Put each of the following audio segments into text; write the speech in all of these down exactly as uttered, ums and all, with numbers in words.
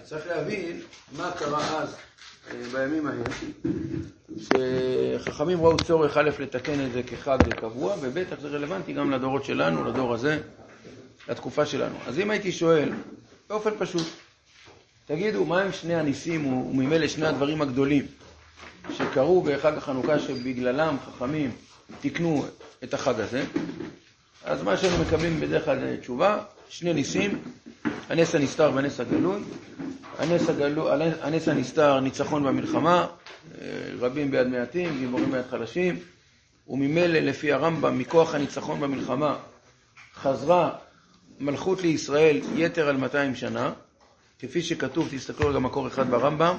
צריך להבין מה קרה אז בימים ההם, שחכמים ראו צורך א' לתקן את זה כחג קבוע, ובטח זה רלוונטי גם לדורות שלנו, לדור הזה, לתקופה שלנו. אז אם הייתי שואל, באופן פשוט, תגידו, מה הם שני הניסים וממילא שני הדברים הגדולים שקרו בחג החנוכה שבגללם חכמים תקנו את החג הזה? אז מה שאנו מקבלים בדרך כלל תשובה, שני ניסים, הנס הנסתר והנס הגלוי. הנס, הגלו, הנס הנסתר, ניצחון במלחמה, רבים ביד מעטים, גיבורים ביד חלשים, וממילא לפי הרמב"ם, מכוח הניצחון במלחמה, חזרה מלכות לישראל יתר על מאתיים שנה, כפי שכתוב, תסתכלו רגע מקור אחד ברמב"ם,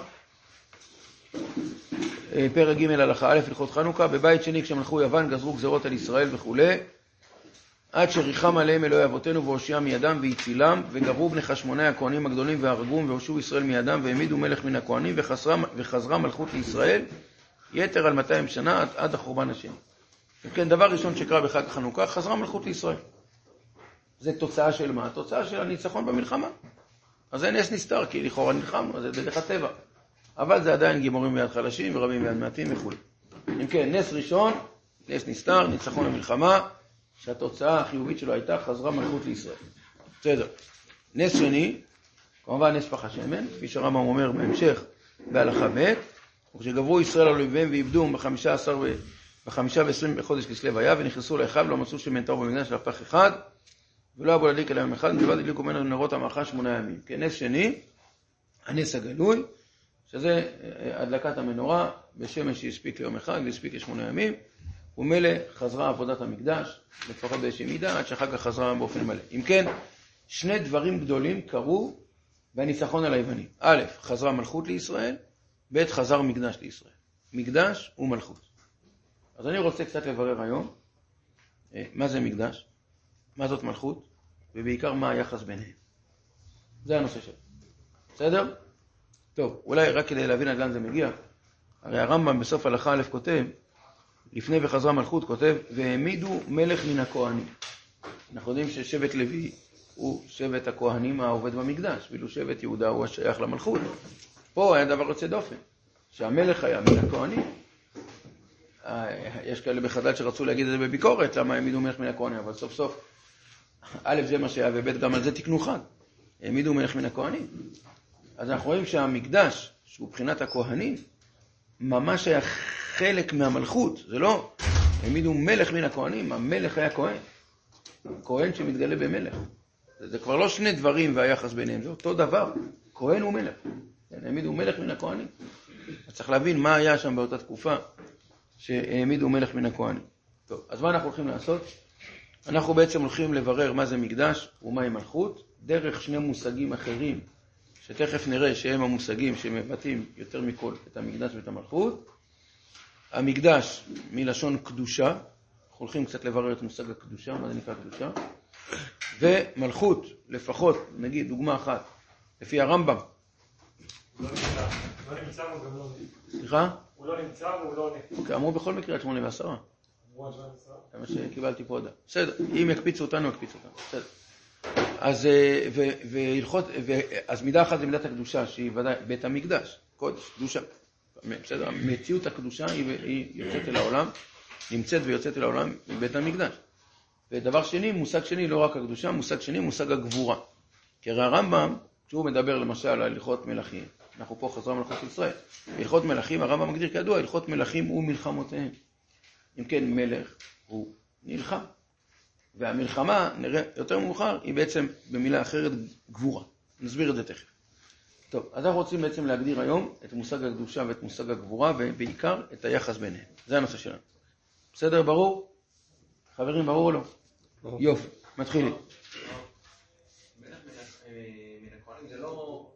פרק ג' הלכה א' הלכות חנוכה, בבית שני כשמלכו יוון גזרו גזרות על ישראל וכו', עד שריחם עליהם אלוהי אבותינו והושיעם מידם והצילם, וגברו בני חשמונאי הכהנים הגדולים והרגום והושיעו ישראל מידם והעמידו מלך מן הכהנים, וחזרה, וחזרה מלכות לישראל יתר על מאתיים שנה עד, עד החורבן השני. כן, דבר ראשון שקרה בחג החנוכה, חזרה מלכות לישראל. זה תוצאה של מה? תוצאה של הניצחון במלחמה. אז זה נס נסתר, כי לכאורה נלחמנו, זה בדרך הטבע. אבל זה עדיין גיבורים ביד חלשים ורבים ביד מעטים וכו'. אם כן, נס ראשון, נס נסתר, ניצחון במלחמה, שהתוצאה החיובית שלו הייתה חזרה מלכות לישראל. בסדר. נס שני, כמובן נס פח השמן, כפי שהרמב"ם אומר בהמשך בהלכה ב', וכשגברו ישראל על אויביהם ואיבדום בחמישה עשר בחמישה ועשרים בחודש כסלו היה, ונכנסו לאחיו, לא מצאו שמן טהור במקדש אלא פח אחד, ולא אבו להדליק אלא יום אחד, מלבד הדליקו ממנו נרות המלאכה שמונה ימים. כן, נס שני, הנס הגלוי, שזה הדלקת המנורה בשמש שהספיק ליום אחד והספיק לשמונה ימים, ומילא חזרה עבודת המקדש, לפחות באיזושהי מידה, עד שאחר כך חזרה באופן מלא. אם כן, שני דברים גדולים קרו בניצחון על היוונים. א', חזרה מלכות לישראל, ב', חזר מקדש לישראל. מקדש ומלכות. אז אני רוצה קצת לברר היום, מה זה מקדש, מה זאת מלכות, ובעיקר מה היחס ביניהם. זה הנושא שלו. בסדר? טוב, אולי רק כדי להבין עד לאן זה מגיע, הרי הרמב"ם בסוף הלכה א' כותב, לפני וחזרה מלכות, כותב, והעמידו מלך מן הכהנים. אנחנו יודעים ששבט לוי הוא שבט הכהנים העובד במקדש, ואילו שבט יהודה הוא השייך למלכות. פה היה דבר יוצא דופן, שהמלך היה מן הכהנים. יש כאלה בחז"ל שרצו להגיד את זה בביקורת, למה העמידו מלך מן הכהנים, אבל סוף סוף, א' זה מה שהיה, וב' גם על זה תקנו חג. העמידו מלך מן הכהנים. אז אנחנו רואים שהמקדש, שהוא בחינת הכהנים, ממש היה חלק מהמלכות, זה לא, העמידו מלך מן הכהנים, המלך היה כהן, כהן שמתגלה במלך. זה, זה כבר לא שני דברים והיחס ביניהם, זה אותו דבר, כהן ומלך. העמידו מלך מן הכהנים. אז צריך להבין מה היה שם באותה תקופה שהעמידו מלך מן הכהנים. טוב, אז מה אנחנו הולכים לעשות? אנחנו בעצם הולכים לברר מה זה מקדש ומהי מלכות, דרך שני מושגים אחרים, שתכף נראה שהם המושגים שמבטאים יותר מכל את המקדש ואת המלכות. המקדש מלשון קדושה, אנחנו הולכים קצת לברר את מושג הקדושה, מה זה נקרא קדושה, ומלכות, לפחות, נגיד דוגמה אחת, לפי הרמב"ם. הוא לא נמצא והוא גם לא נמצא. סליחה? הוא לא נמצא והוא לא נמצא. אוקיי, אמרו בכל מקרה שמונה ועשרה. אמרו עד שמונה ועשרה. זה מה שקיבלתי פה עוד. בסדר, אם יקפיצו אותנו, יקפיצו אותנו. בסדר. אז, והלכות, אז מידה אחת זה מידת הקדושה, שהיא ודאי בית המקדש, קודש, קדושה. בסדר, מציאות הקדושה היא, היא יוצאת אל העולם, נמצאת ויוצאת אל העולם מבית המקדש. ודבר שני, מושג שני, לא רק הקדושה, מושג שני, מושג הגבורה. כי הרי הרמב"ם, כשהוא מדבר למשל על הלכות מלכים, אנחנו פה חזרה מלכות ישראל, הלכות מלכים, הרמב"ם מגדיר כידוע, הלכות מלכים ומלחמותיהם. אם כן, מלך הוא נלחם. והמלחמה, נראה יותר מאוחר, היא בעצם במילה אחרת גבורה. נסביר את זה תכף. טוב, אז אנחנו רוצים בעצם להגדיר היום את מושג הקדושה ואת מושג הגבורה, ובעיקר את היחס ביניהם. זה הנושא שלנו. בסדר, ברור? חברים, ברור או לא? ברור. יופי, מתחילים. מלך מן הכהנים זה לא...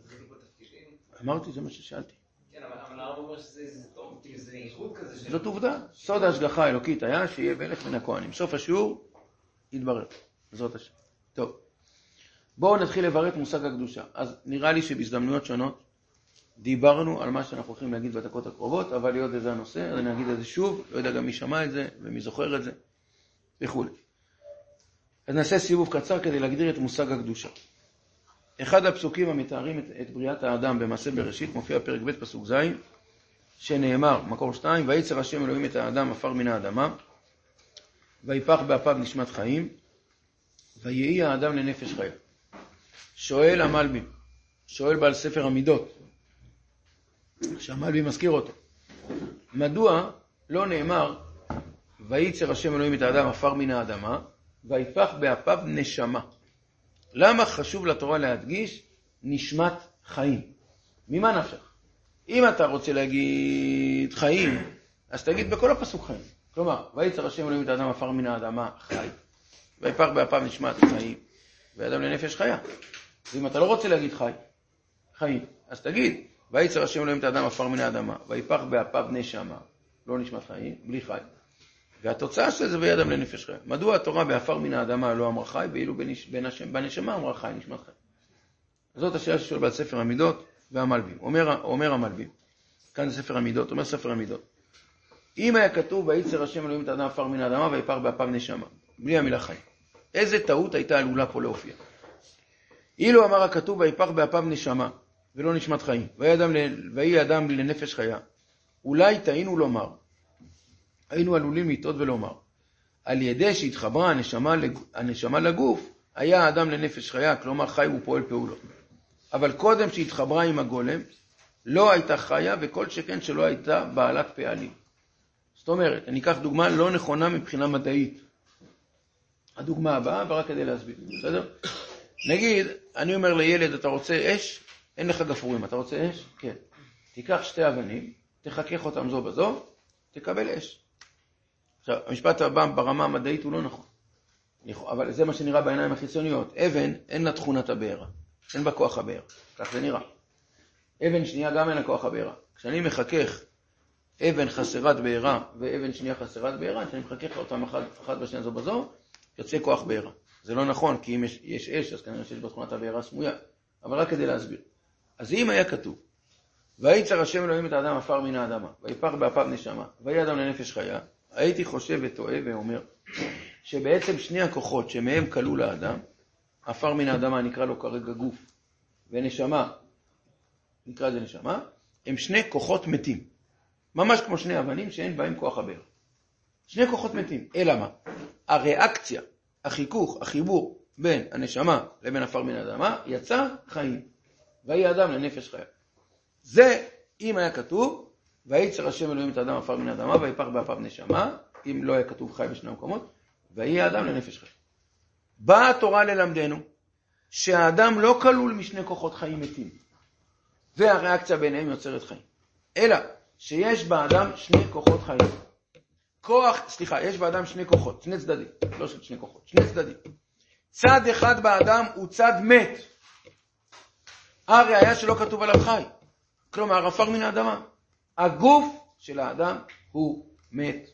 אמרתי, זה מה ששאלתי. כן, אבל הרב אומר שזה טוב, כי זה ייחוד כזה. זאת עובדה. סוד ההשגחה האלוקית היה שיהיה מלך מן הכהנים. סוף השיעור יתברר. זאת השאלה. טוב. בואו נתחיל לברר את מושג הקדושה. אז נראה לי שבהזדמנויות שונות דיברנו על מה שאנחנו הולכים להגיד בדקות הקרובות, אבל להיות לזה הנושא, אז אני אגיד את זה שוב, לא יודע גם מי שמע את זה ומי זוכר את זה וכו'. אז נעשה סיבוב קצר כדי להגדיר את מושג הקדושה. אחד הפסוקים המתארים את, את בריאת האדם במעשה בראשית, מופיע פרק ב' פסוק ז', שנאמר, מקור שתיים, ויצר השם אלוהים את האדם עפר מן האדמה, ויפח באפיו נשמת חיים, ויהי האדם לנפש חיה. שואל המלבי, שואל בעל ספר המידות, שהמלבי מזכיר אותו, מדוע לא נאמר, ויצר השם אלוהים את האדם עפר מן האדמה, ויפח באפיו נשמה? למה חשוב לתורה להדגיש נשמת חיים? ממה נפשך? אם אתה רוצה להגיד חיים, אז תגיד בכל הפסוק חיים. כלומר, ויצר השם אלוהים את האדם עפר מן האדמה חי, ויפח באפיו נשמת חיים, ואדם לנפש חיה. ואם אתה לא רוצה להגיד חי, חיים, אז תגיד, ויצר השם אלוהים את האדם עפר מן האדמה, ויפח באפיו נשמה, לא נשמת חיים, בלי חי. והתוצאה של זה ויהיה אדם לנפש חיה. מדוע התורה בעפר מן האדמה לא אמרה חי, ואילו בנשמה אמרה חי, נשמת חי? זאת השאלה ששואל בעל ספר המידות והמלבים. אומר, אומר המלבים, כאן זה ספר המידות, אומר ספר המידות. אם היה כתוב, ויצר השם אלוהים את האדם עפר מן האדמה, ויפח באפיו נשמה, בלי המילה חי, איזה טעות הייתה עלולה פה להופיע? אילו אמר הכתוב, ויפח באפיו נשמה, ולא נשמת חיים, ויהי אדם לנפש חיה, אולי טעינו לומר, היינו עלולים לטעות ולומר, על ידי שהתחברה הנשמה, הנשמה לגוף, היה האדם לנפש חיה, כלומר חי ופועל פעולות. אבל קודם שהתחברה עם הגולם, לא הייתה חיה, וכל שכן שלא הייתה בעלת פעלים. זאת אומרת, אני אקח דוגמה לא נכונה מבחינה מדעית. הדוגמה הבאה, ורק כדי להסביר, בסדר? נגיד, אני אומר לילד, אתה רוצה אש? אין לך גפרורים, אתה רוצה אש? כן. תיקח שתי אבנים, תחכך אותם זו בזו, תקבל אש. עכשיו, המשפט הבא ברמה המדעית הוא לא נכון. אבל זה מה שנראה בעיניים החיצוניות. אבן, אין לה תכונת הבעירה. אין בה כוח הבעירה. כך זה נראה. אבן שנייה גם אין לה כוח הבעירה. כשאני מחכך אבן חסרת בעירה ואבן שנייה חסרת בעירה, כשאני מחכך אותם אחד, אחד בשנייה זו בזו, יוצא כוח בעירה. זה לא נכון, כי אם יש, יש אש, אז כנראה שיש בתכונת הבעירה סמויה. אבל רק כדי להסביר. אז אם היה כתוב, ויצר השם אלוהים את האדם עפר מן האדמה, ויפח באפיו נשמה, ויהי אדם לנפש חיה, הייתי חושב וטועה ואומר, שבעצם שני הכוחות שמהם כלול האדם, עפר מן האדמה נקרא לו כרגע גוף, ונשמה, נקרא זה נשמה, הם שני כוחות מתים. ממש כמו שני אבנים שאין בהם כוח הבעירה. שני כוחות מתים. אלא מה? הריאקציה, החיכוך, החיבור בין הנשמה לבין עפר מן האדמה, יצא חיים. ויהי אדם לנפש חיה. זה, אם היה כתוב, ויצר השם אלוהים את האדם עפר מן האדמה, ויפח באפיו נשמה, אם לא היה כתוב חי בשני המקומות, ויהי האדם לנפש חיה. באה התורה ללמדנו, שהאדם לא כלול משני כוחות חיים מתים, והריאקציה ביניהם יוצרת חיים. אלא, שיש באדם שני כוחות חיים. כוח, סליחה, יש באדם שני כוחות, שני צדדים, לא של שני כוחות, שני צדדים. צד אחד באדם הוא צד מת. הראיה שלא כתוב עליו חי. כלומר, עפר מן האדמה. הגוף של האדם הוא מת.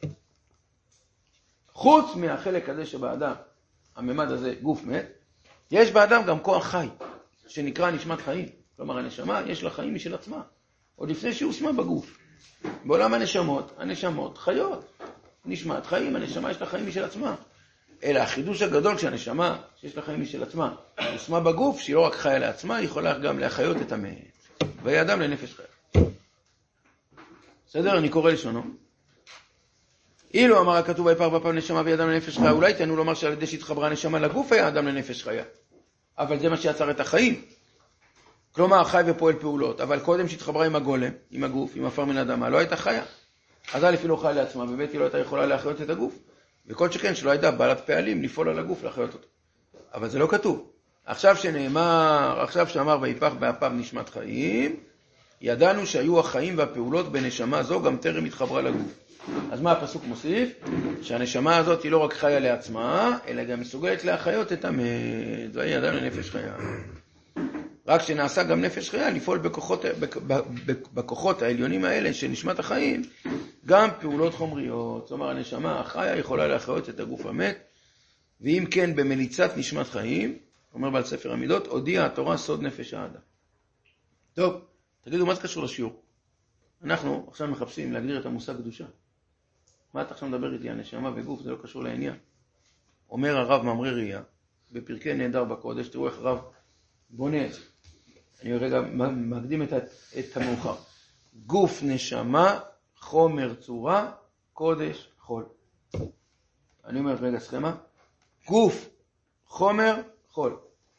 חוץ מהחלק הזה שבאדם, הממד הזה גוף מת, יש באדם גם כוח חי, שנקרא נשמת חיים. כלומר, הנשמה יש לה חיים משל עצמה, עוד לפני שהיא הושמה בגוף. בעולם הנשמות, הנשמות חיות. נשמת חיים, הנשמה יש לה חיים משל עצמה. אלא החידוש הגדול כשהנשמה, שיש לה חיים משל עצמה, הושמה בגוף, שהיא לא רק חיה לעצמה, היא יכולה גם להחיות את המת. ויהי אדם לנפש חיה. בסדר? אני קורא לשונו. אילו אמר הכתוב ויפח באפיו נשמה ויהי אדם לנפש חיה, אולי תענו לומר שעל ידי שהתחברה הנשמה לגוף היה אדם לנפש חיה. אבל זה מה שיצר את החיים. כלומר, חי ופועל פעולות. אבל קודם שהתחברה עם הגולם, עם הגוף, עם עפר מן האדמה, לא הייתה חיה. אז א' היא לא חיה לעצמה, וב' היא לא הייתה יכולה להחיות את הגוף. וכל שכן שלא הייתה בעלת פעלים לפעול על הגוף להחיות אותו. אבל זה לא כתוב. עכשיו שנאמר, עכשיו שאמר ויפח באפיו נשמת חיים, ידענו שהיו החיים והפעולות בנשמה זו גם טרם התחברה לגוף. אז מה הפסוק מוסיף? שהנשמה הזאת היא לא רק חיה לעצמה, אלא גם מסוגלת להחיות את המת. ויהי אדם לנפש חיה. רק שנעשה גם נפש חיה לפעול בכוחות, בכוחות העליונים האלה של נשמת החיים, גם פעולות חומריות. זאת אומרת, הנשמה החיה יכולה להחיות את הגוף המת, ואם כן במליצת נשמת חיים, אומר בעל ספר המידות, הודיעה התורה סוד נפש האדם. טוב, תגידו, מה זה קשור לשיעור? אנחנו עכשיו מחפשים להגדיר את המושג קדושה. מה אתה עכשיו מדבר איתי? הנשמה וגוף, זה לא קשור לעניין. אומר הרב ממרי ראייה, בפרקי נהדר בקודש, תראו איך הרב בונה את זה. אני רגע מקדים את, את המאוחר. גוף, נשמה, חומר, צורה, קודש, חול. אני אומר רגע סכמה. גוף, חומר, חול.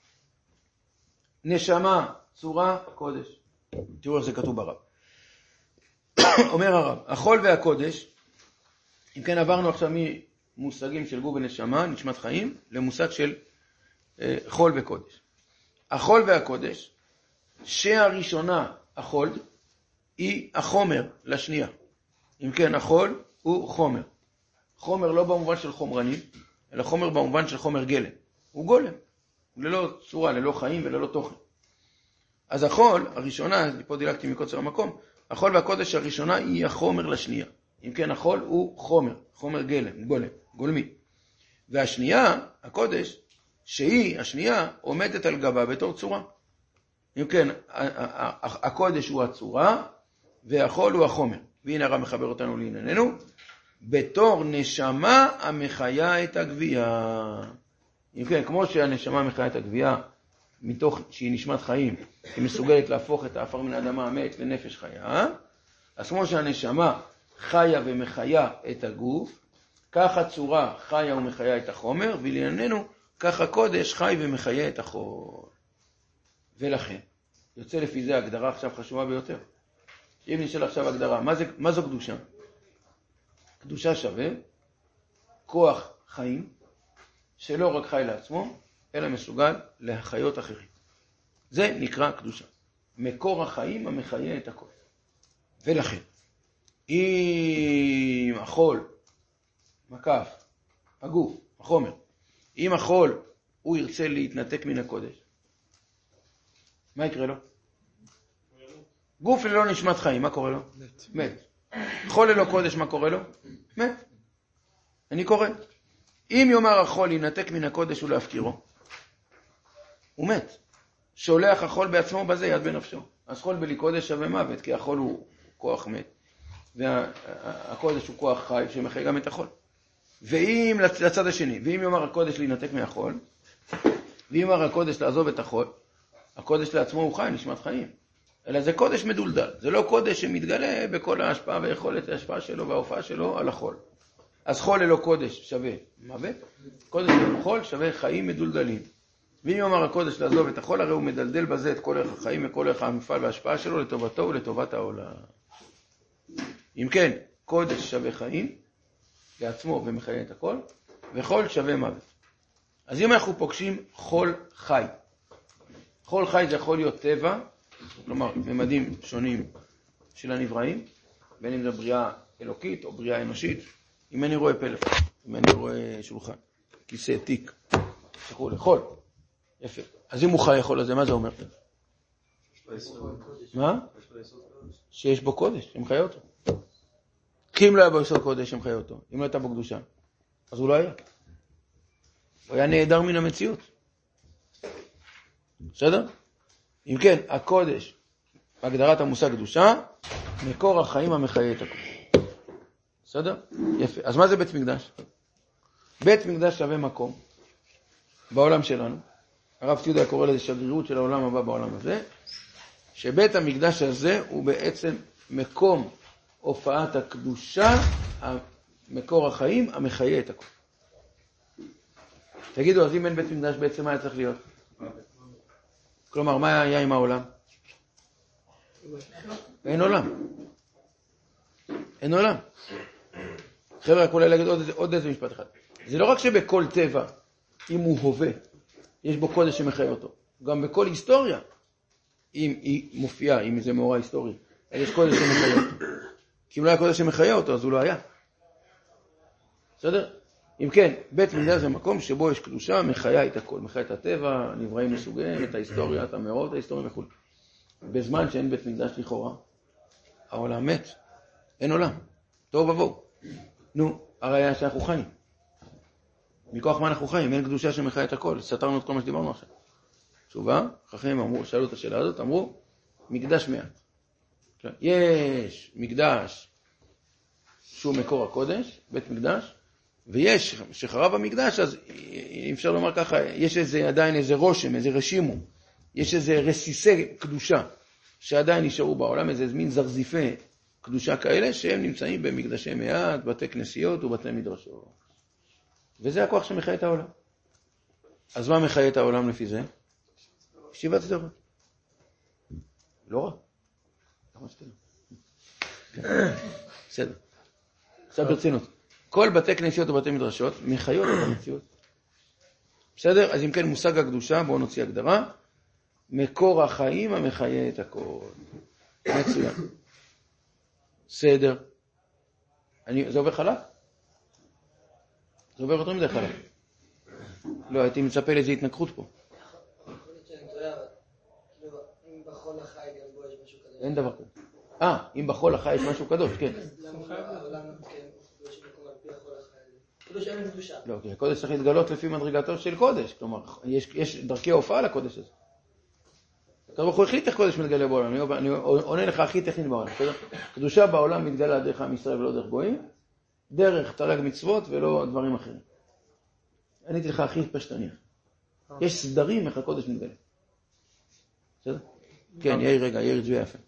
נשמה, צורה, קודש. תראו איך זה כתוב ברב. אומר הרב, החול והקודש, אם כן עברנו עכשיו ממושגים של גוף ונשמה, נשמת חיים, למושג של אה, חול וקודש. החול והקודש, שהראשונה, החול, היא החומר לשנייה. אם כן, החול הוא חומר. חומר לא במובן של חומרני, אלא חומר במובן של חומר גלם. הוא גולם, ללא צורה, ללא חיים וללא תוכן. אז החול, הראשונה, פה דילגתי מקוצר המקום, החול והקודש הראשונה היא החומר לשנייה. אם כן, החול הוא חומר, חומר גלם, גולם, גולמי. והשנייה, הקודש, שהיא, השנייה, עומדת על גבה בתור צורה. אם כן, הקודש הוא הצורה, והחול הוא החומר. והנה הרב מחבר אותנו לענייננו. בתור נשמה המחיה את הגבייה. אם כן, כמו שהנשמה מחיה את הגבייה, מתוך שהיא נשמת חיים, היא מסוגלת להפוך את האפר מן האדמה המת לנפש חיה, אז כמו שהנשמה חיה ומחיה את הגוף, כך הצורה חיה ומחיה את החומר, ולענייננו, כך הקודש חי ומחיה את החול. ולכן, יוצא לפי זה הגדרה עכשיו חשובה ביותר. אם נשאל עכשיו הגדרה, מה, זה, מה זו קדושה? קדושה שווה כוח חיים, שלא רק חי לעצמו, אלא מסוגל להחיות אחרים. זה נקרא קדושה. מקור החיים המחיה את הכל. ולכן, אם החול, מקף, הגוף, החומר, אם החול הוא ירצה להתנתק מן הקודש, מה יקרה לו? גוף ללא נשמת חיים, מה קורה לו? מת. מת. חול ללא קודש, מה קורה לו? מת. אני קורא. אם יאמר החול ינתק מן הקודש ולהפקירו, הוא מת. שולח החול בעצמו בזה יד בנפשו. אז חול בלי קודש שווה מוות, כי החול הוא כוח מת. והקודש הוא כוח חי שמחיה גם את החול. ואם לצד השני, ואם יאמר הקודש להינתק מהחול, ואם יאמר הקודש לעזוב את החול, הקודש לעצמו הוא חי, נשמת חיים. אלא זה קודש מדולדל. זה לא קודש שמתגלה בכל ההשפעה ויכולת ההשפעה שלו וההופעה שלו על החול. אז חול ללא קודש שווה מוות, קודש ללא חול שווה חיים מדולדלים. ואם יאמר הקודש לעזוב את החול, הרי הוא מדלדל בזה את כל ערך החיים וכל ערך המפעל וההשפעה שלו לטובתו ולטובת העולם. אם כן, קודש שווה חיים לעצמו ומחיה את הכל, וחול שווה מוות. אז אם אנחנו פוגשים חול חי, חול חי זה יכול להיות טבע, כלומר, ממדים שונים של הנבראים, בין אם זה בריאה אלוקית או בריאה אנושית. אם אני רואה פלאפון, אם אני רואה שולחן, כיסא, תיק, שכו לחול, יפה. אז אם הוא חי יכול לזה, מה זה אומר? מה? שיש בו קודש, שמחיה אותו. כי אם לא היה בו יסוד קודש, שמחיה אותו. אם לא הייתה בו קדושה, אז הוא לא היה. הוא היה נהדר מן המציאות. בסדר? אם כן, הקודש, בהגדרת המושג קדושה, מקור החיים המחיה את הכל. בסדר? יפה. אז מה זה בית מקדש? בית מקדש שווה מקום בעולם שלנו. הרב ציודה קורא לזה שגרירות של העולם הבא בעולם הזה, שבית המקדש הזה הוא בעצם מקום הופעת הקדושה, מקור החיים המחיה את הכל. תגידו, אז אם אין בית מקדש בעצם מה היה צריך להיות? כלומר, מה היה עם העולם? אין עולם. אין עולם. חבר'ה, אולי להגיד עוד, עוד איזה משפט אחד. זה לא רק שבכל טבע, אם הוא הווה, יש בו קודש שמחיה אותו. גם בכל היסטוריה, אם היא מופיעה, אם זה מאורע היסטורי, יש קודש שמחיה אותו. כי אם לא היה קודש שמחיה אותו, אז הוא לא היה. בסדר? אם כן, בית מקדש זה מקום שבו יש קדושה, מחיה את הכל, מחיה את הטבע, הנבראים מסוגיהם, את ההיסטוריה, את המאורעות ההיסטוריים וכו'. בזמן שאין בית מקדש לכאורה, העולם מת, אין עולם, טוב ובואו. נו, הרי היה שאנחנו חיים. מכוח מה אנחנו חיים? אין קדושה שמחיה את הכל. סתרנו את כל מה שדיברנו עכשיו. תשובה, חכמים אמרו, שאלו את השאלה הזאת, אמרו, מקדש מעט. יש מקדש שהוא מקור הקודש, בית מקדש, ויש, שחרב המקדש, אז אפשר לומר ככה, יש איזה, עדיין איזה רושם, איזה רשימו יש איזה רסיסי קדושה שעדיין נשארו בעולם, איזה מין זרזיפי קדושה כאלה שהם נמצאים במקדשי מעט, בתי כנסיות ובתי מדרשות. וזה הכוח שמחיה את העולם. אז מה מחיה את העולם לפי זה? שיבת תורה. לא רע. למה שתהיה? בסדר. עכשיו ברצינות. כל בתי כנסיות ובתי מדרשות מחיות את המציאות. בסדר? אז אם כן מושג הקדושה, בואו נוציא הגדרה. מקור החיים המחיה את הכל. מצוין. בסדר. אני, זה עובר חלק? זה עובר יותר מדי חלק. לא, הייתי מצפה לאיזו התנגחות פה. אין דבר כזה. אה, אם בחול החי יש משהו קדוש, כן. לא, כי הקודש צריך להתגלות לפי מדרגתו של קודש. כלומר, יש דרכי הופעה לקודש הזה. הקדוש ברוך הוא החליט איך קודש מתגלה בעולם. אני עונה לך הכי טכנית בעולם. קדושה בעולם מתגלה דרך עם ישראל ולא דרך גויים, דרך תרי"ג מצוות ולא דברים אחרים. עניתי לך הכי פשטני. יש סדרים איך הקודש מתגלה. בסדר? כן, יאיר רגע, יאיר ג'וי יפה.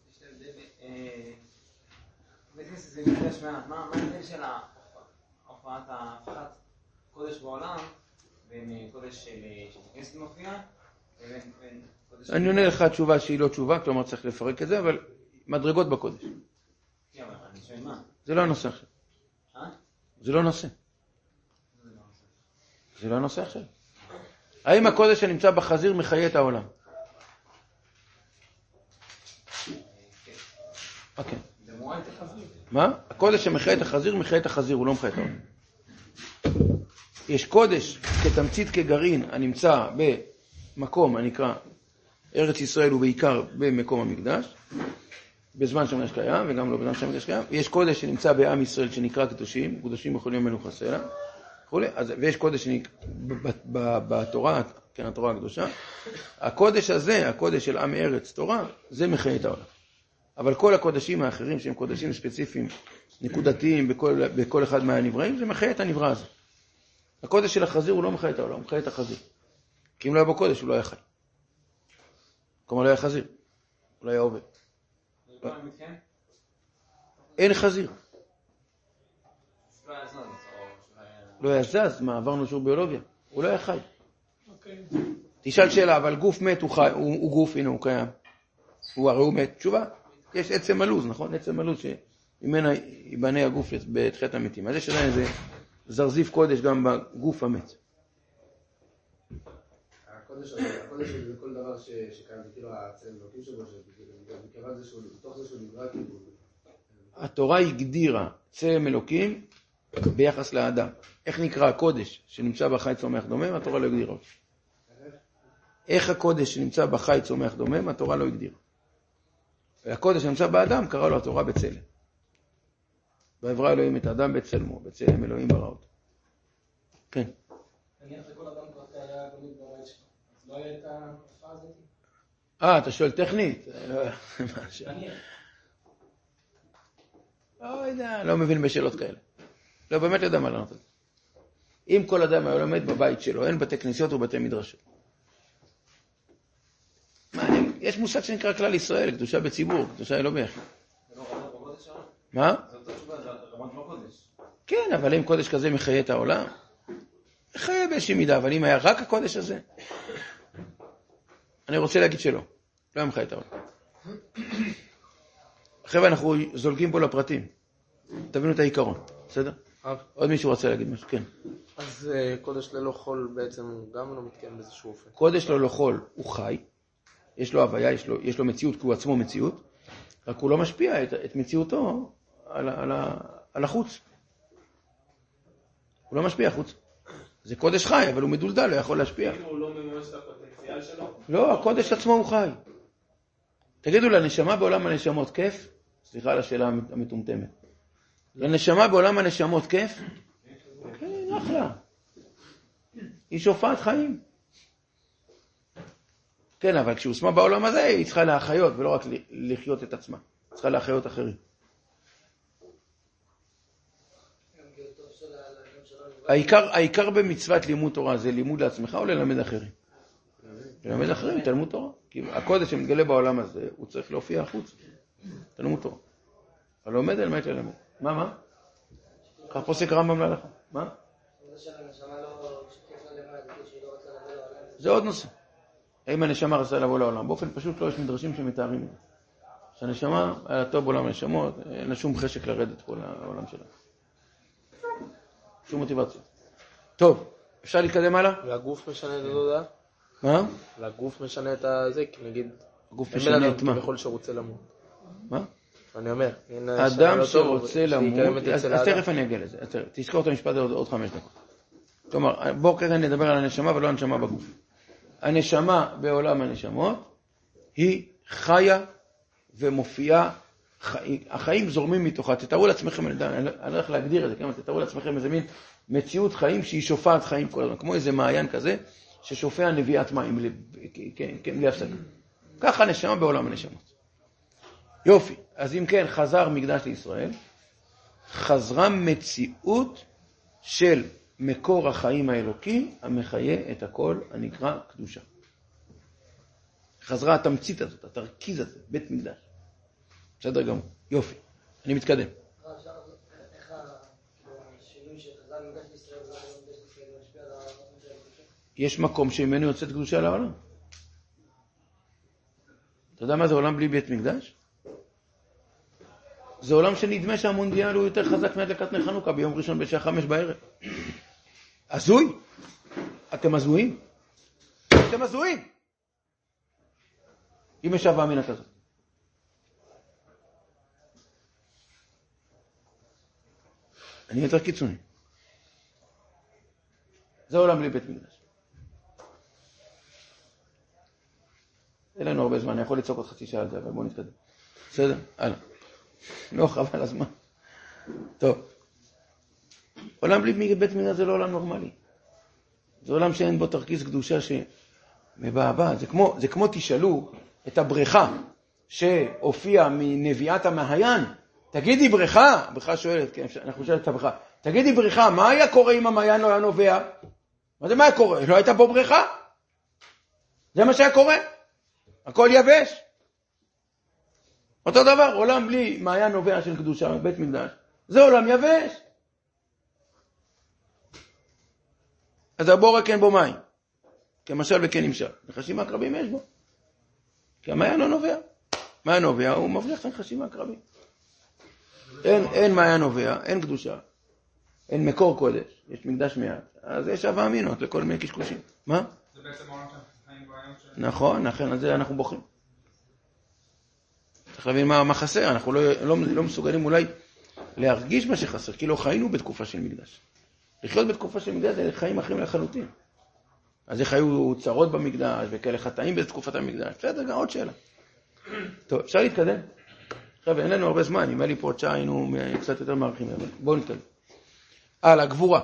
זה מקדש מעט. מה ההבדל של הופעת ההפכת קודש בעולם בין קודש של כנסת מופיע לבין קודש... אני עונה לך תשובה שהיא לא תשובה, כלומר צריך לפרק את זה, אבל מדרגות בקודש. כן, אבל אני שואל מה? זה לא הנושא עכשיו. אה? זה לא נושא. זה לא הנושא עכשיו. האם הקודש שנמצא בחזיר מחיה את העולם? אוקיי. מה? הקודש שמחיה את החזיר, מחיה את החזיר, הוא לא מחיה את העולם. יש קודש כתמצית כגרעין הנמצא במקום הנקרא ארץ ישראל ובעיקר במקום המקדש, בזמן שהמקדש קיים וגם לא בזמן שהמקדש קיים, ויש קודש שנמצא בעם ישראל שנקרא קדושים, קדושים יכולים מנוחה סלע, ויש קודש שנקרא בתורה, כן, התורה הקדושה. הקודש הזה, הקודש של עם ארץ תורה, זה מחיה את העולם. אבל כל הקודשים האחרים שהם קודשים ספציפיים, נקודתיים בכל, בכל אחד מהנבראים, זה מחיה את הנברא הזה. הקודש של החזיר הוא לא מחיה את העולם, הוא מחיה את החזיר. כי אם לא היה בו קודש, הוא לא היה חי. כלומר, לא היה חזיר. הוא לא היה עובד. אין חזיר. לא היה זז, מה, עברנו שיעור ביולוגיה. הוא לא היה חי. תשאל שאלה, אבל גוף מת הוא חי, הוא גוף, הנה הוא קיים. הוא הרי הוא מת. תשובה, יש עצם הלוז, נכון? עצם הלוז שממנה ייבנה הגוף בתחילת המתים. אז יש עדיין איזה זרזיף קודש גם בגוף המת. הקודש הזה, הקודש הזה זה כל דבר שקיים, כאילו הצלם אלוקים שבו, מכיוון זה שהוא, בתוך זה שהוא נברא כאילו. התורה הגדירה צלם אלוקים ביחס לאדם. איך נקרא הקודש שנמצא בחי צומח דומם? התורה לא הגדירה אותו. איך הקודש שנמצא בחי צומח דומם? התורה לא הגדירה. והקודש שנמצא באדם קרא לו התורה בצלם. ויברא אלוהים את האדם בצלמו, בצלם אלוהים ברא אותו. כן. נניח לכל אדם פרטי היה בנית בבית שלו, אז לא היה את התופעה הזאת? אה, אתה שואל טכנית? נניח. לא יודע, לא מבין בשאלות כאלה. לא, באמת לא יודע מה לענות. אם כל אדם היה לומד בבית שלו, אין בתי כנסיות ובתי מדרשות. יש מושג שנקרא כלל ישראל, קדושה בציבור, קדושה לא ביחד. זה לא רמת בקודש שלנו? מה? זה אותה תשובה, זה רמת בקודש. כן, אבל אם קודש כזה מחיה את העולם, מחיה באיזושהי מידה, אבל אם היה רק הקודש הזה, אני רוצה להגיד שלא, לא היה מחיה את העולם. עכשיו אנחנו זולגים פה לפרטים, תבינו את העיקרון, בסדר? עוד מישהו רוצה להגיד משהו, כן. אז קודש ללא חול בעצם גם לא מתקיים באיזשהו אופן. קודש ללא חול הוא חי, יש לו הוויה, יש לו, יש לו מציאות, כי הוא עצמו מציאות, רק הוא לא משפיע את, את מציאותו על, על, על החוץ. הוא לא משפיע חוץ. זה קודש חי, אבל הוא מדולדל, לא יכול להשפיע. אם הוא לא ממש את הפוטנציאל שלו? לא, הקודש עצמו הוא חי. תגידו, לנשמה בעולם הנשמות כיף? סליחה על השאלה המטומטמת. לנשמה בעולם הנשמות כיף? כן, אחלה. היא שופעת חיים. כן, אבל כשהוא שמה בעולם הזה, היא צריכה להחיות, ולא רק לחיות את עצמה. היא צריכה להחיות אחרים. העיקר, העיקר במצוות לימוד תורה זה לימוד לעצמך או ללמד אחרים? ללמד אחרים, תלמוד תורה. כי הקודש שמתגלה בעולם הזה, הוא צריך להופיע החוץ. תלמוד תורה. אבל לא עומד על מה ללמד. מה, מה? כך פוסק רמב"ם להלכה. מה? זה עוד נושא. האם הנשמה רצתה לבוא לעולם? באופן פשוט לא יש מדרשים שמתארים את זה. שהנשמה היה טוב בעולם הנשמות, אין לה שום חשק לרדת פה לעולם שלה. שום מוטיבציה. טוב, אפשר להתקדם הלאה? והגוף משנה את התודעה? מה? והגוף משנה את זה, כי נגיד, הגוף משנה את מה? כביכול שרוצה למות. מה? אני אומר, אדם שרוצה למות, אז תכף אני אגיע לזה. תזכור את המשפט עוד חמש דקות. כלומר, בואו כרגע נדבר על הנשמה ולא הנשמה בגוף. הנשמה בעולם הנשמות היא חיה ומופיעה, החיים זורמים מתוכה. תתארו לעצמכם, אני לא הולך להגדיר את זה, תתארו לעצמכם איזה מין מציאות חיים שהיא שופעת חיים כל הזמן, כמו איזה מעיין כזה ששופע נביאת מים בלי הפסקה. ככה הנשמה בעולם הנשמות. יופי, אז אם כן חזר מקדש לישראל, חזרה מציאות של מקור החיים האלוקי המחיה את הכל הנקרא קדושה. חזרה התמצית הזאת, התרכיז הזה, בית מקדש. בסדר גמור, יופי, אני מתקדם. איך השינוי שחזר מקדש לישראל ולא מקדש לישראל משפיע על העולם של הקדושה? יש מקום שממנו יוצאת קדושה לעולם. אתה יודע מה זה עולם בלי בית מקדש? זה עולם שנדמה שהמונדיאל הוא יותר חזק מהדלקת נר חנוכה ביום ראשון בשעה חמש בערב. הזוי? אתם הזויים? אתם הזויים? אם יש אהבה אמינה כזאת. אני יותר קיצוני. זה עולם בלי בית מקדש. אין לנו הרבה זמן, אני יכול לצעוק עוד חצי שעה על זה, אבל בואו נתקדם. בסדר? הלאה. לא חבל הזמן. טוב. עולם בלי בית מקדש זה לא עולם נורמלי. זה עולם שאין בו תרכיז קדושה שמבעבע. זה כמו, זה כמו תשאלו את הבריכה שהופיעה מנביאת המעיין. תגידי בריכה, הבריכה שואלת, כן, אנחנו שואלת את הבריכה. תגידי בריכה, מה היה קורה אם המעיין לא היה נובע? מה זה מה היה קורה? לא הייתה פה בריכה? זה מה שהיה קורה? הכל יבש. אותו דבר, עולם בלי מעיין נובע של קדושה, בית מקדש, זה עולם יבש. אז הבורא כן בו מים, כמשל וכן נמשל. נחשים מהקרבים יש בו. כי המעיין לא נובע. מעיין נובע, הוא מבריח את הנחשים מהקרבים. אין, אין מעיין נובע, אין קדושה, אין מקור קודש, יש מקדש מעט. אז יש אהבה אמינות לכל מיני קשקושים. מה? זה בעצם העולם שאנחנו חיים בעיות של... נכון, נכון, על זה אנחנו בוכים. צריך להבין מה, מה חסר, אנחנו לא, לא, לא מסוגלים אולי להרגיש מה שחסר, כי לא חיינו בתקופה של מקדש. לחיות בתקופה של מקדש זה חיים אחרים לחלוטין. אז איך היו צרות במקדש וכאלה חטאים בתקופת המקדש? בסדר, גם עוד שאלה. טוב, אפשר להתקדם? עכשיו, אין לנו הרבה זמן, אם היה לי פה עוד שעה היינו קצת יותר מערכים, אבל בואו נתקדם. הלאה, גבורה.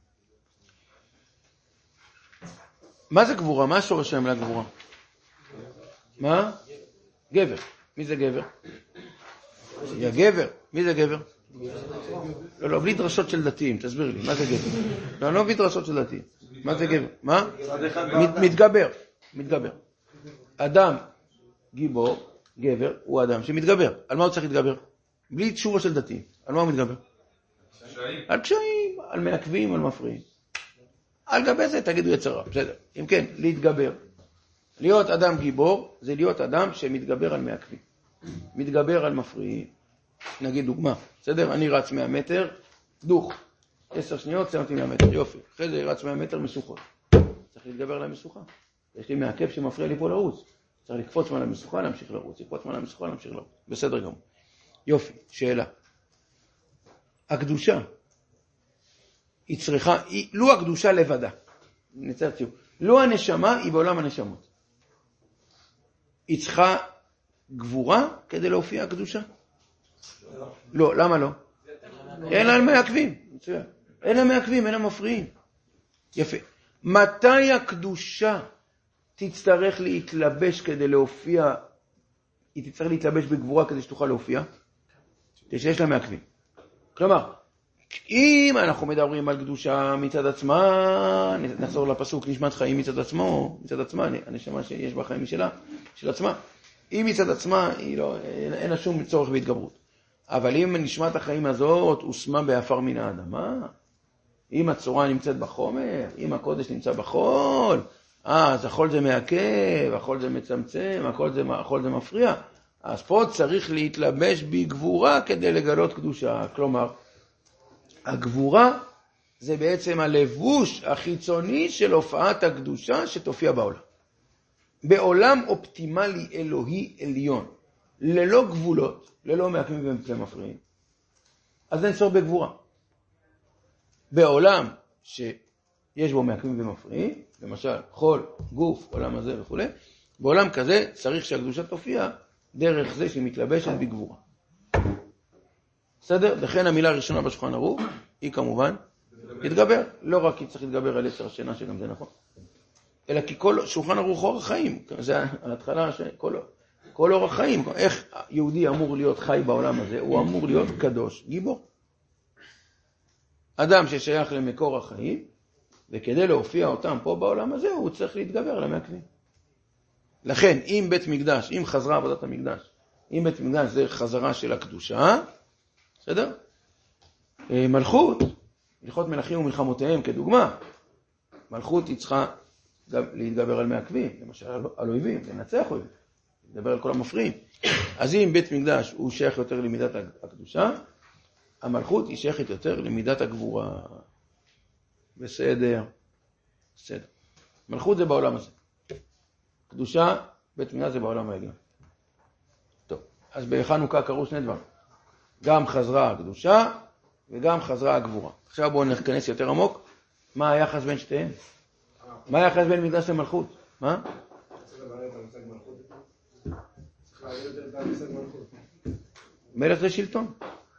מה זה גבורה? מה השורש שלהם לגבורה? מה? גבר. מי זה גבר? זה גבר. מי זה גבר? לא, לא, בלי דרשות של דתיים, תסביר לי, מה זה גבר? לא, לא בלי דרשות של דתיים. מה זה גבר? מה? מתגבר. מתגבר. אדם גיבור, גבר, הוא אדם שמתגבר. על מה הוא צריך להתגבר? בלי תשובה של דתיים. על מה הוא מתגבר? על קשיים, על מעכבים, על מפריעים. על גבי זה תגידו יצרה, בסדר. אם כן, להתגבר. להיות אדם גיבור זה להיות אדם שמתגבר על מעכבים. מתגבר על מפריעים. נגיד דוגמה, בסדר? אני רץ מאה מטר, דוך. עשר שניות, סיימתי מאה מטר, יופי. אחרי זה רץ מאה מטר מסוכות. צריך להתגבר על המסוכה. יש לי מעכב שמפריע לי פה לרוץ. צריך לקפוץ מעל המסוכה, להמשיך לרוץ. לקפוץ מעל המסוכה, להמשיך לרוץ. בסדר גמור. יופי, שאלה. הקדושה היא צריכה, היא, לו הקדושה לבדה. נצא ציור. לו הנשמה היא בעולם הנשמות. היא צריכה גבורה כדי להופיע הקדושה? לא. לא, למה לא? אין לה מעכבים. אין לה מעכבים, אין לה מפריעים. יפה. מתי הקדושה תצטרך להתלבש כדי להופיע, היא תצטרך להתלבש בגבורה כדי שתוכל להופיע? שיש לה מעכבים. כלומר, אם אנחנו מדברים על קדושה מצד עצמה, נחזור לפסוק, נשמת חיים מצד עצמו, מצד עצמה, הנשמה שיש בה חיים משלה, של עצמה. אם מצד עצמה, היא לא, אין לה שום צורך בהתגברות. אבל אם נשמת החיים הזאת הושמה באפר מן האדמה, אם הצורה נמצאת בחומר, אם הקודש נמצא בחול, אז החול זה מעכב, החול זה מצמצם, החול זה, החול זה מפריע. אז פה צריך להתלבש בגבורה כדי לגלות קדושה. כלומר, הגבורה זה בעצם הלבוש החיצוני של הופעת הקדושה שתופיע בעולם. בעולם אופטימלי אלוהי עליון, ללא גבולות, ללא מעכבים ומפריעים, אז אין צורך בגבורה. בעולם שיש בו מעכבים ומפריעים, למשל חול, גוף, עולם הזה וכו', בעולם כזה צריך שהקדושה תופיע דרך זה שהיא מתלבשת בגבורה. בסדר? לכן המילה הראשונה בשולחן ערוך היא כמובן להתגבר. לא רק כי צריך להתגבר על יצר השינה, שגם זה נכון, אלא כי כל שולחן ערוך אורח חיים. זה ההתחלה של כל, כל אורח חיים. איך יהודי אמור להיות חי בעולם הזה? הוא אמור להיות קדוש, גיבור. אדם ששייך למקור החיים, וכדי להופיע אותם פה בעולם הזה, הוא צריך להתגבר על המעכבים. לכן, אם בית מקדש, אם חזרה עבודת המקדש, אם בית מקדש זה חזרה של הקדושה, בסדר? מלכות, הלכות מלכים ומלחמותיהם כדוגמה, מלכות היא צריכה גם להתגבר על מעכבים, למשל על אויבים, לנצח אויבים, לדבר על כל המפריעים. אז אם בית מקדש הוא שייך יותר למידת הקדושה, המלכות היא שייכת יותר למידת הגבורה. בסדר, בסדר. מלכות זה בעולם הזה. קדושה, בית מקדש זה בעולם העליון. טוב, אז בחנוכה קראו שני דברים. גם חזרה הקדושה וגם חזרה הגבורה. עכשיו בואו נכנס יותר עמוק. מה היחס בין שתיהם? מה היחס בין מקדש למלכות? מה? צריך לברר את המושג מלכות. צריך להגיד את המושג מלכות. מלך זה שלטון.